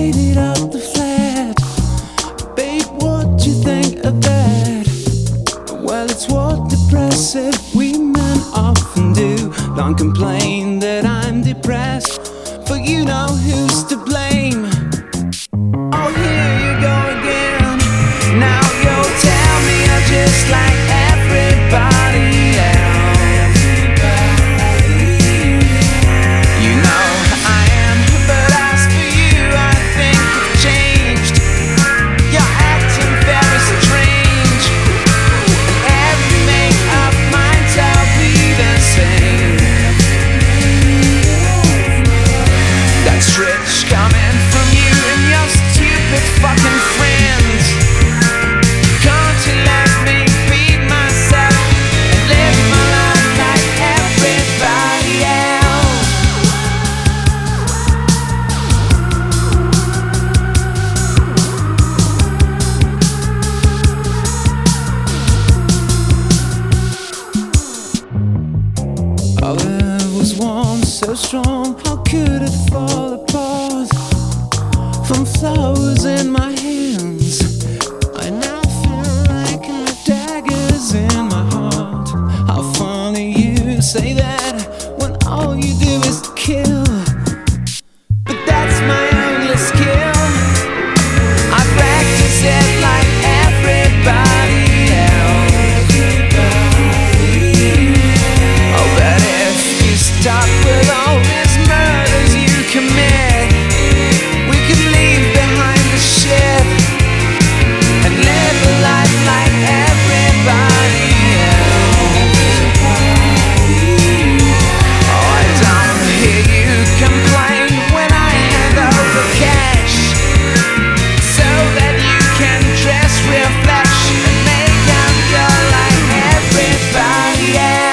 faded out the flat. Babe, what do you think of that? Well, it's what depressive women often do. Don't complain that I'm depressed, for you know who's to blame. Oh, here you go again. Now you'll tell me I'm just like everybody else. You know I am, but as for you, I think you've changed. You're acting very strange, and every make-up might all be the same. That's rich coming from you and your stupid fucking friends. Can't you let me feed myself and live my life like everybody else? Oh, there was one so strong, how could it fall apart? From flowers in my hands, I now feel like I have daggers in my heart. How funny you say that when all you do is kill. But that's my only skill. I practice it like everybody else. Oh, but if you stop with all these murders you commit, we could leave behind the shit and live a life like everybody else. Oh, I don't hear you complain when I hand over cash, so that you can dress real flash and make out girl like everybody else.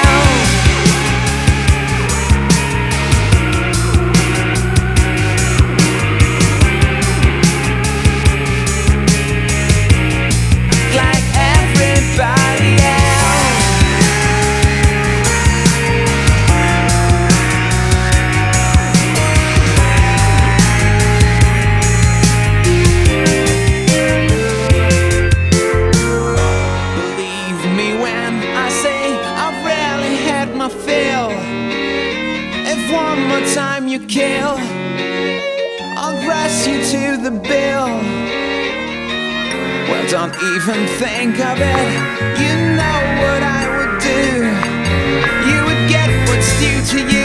Like everybody else. Believe me when I say I've rarely had my fill. If one more time you kill, I'll grass you to the bill. Well, don't even think of it. You know what I would do. You would get what's due to you.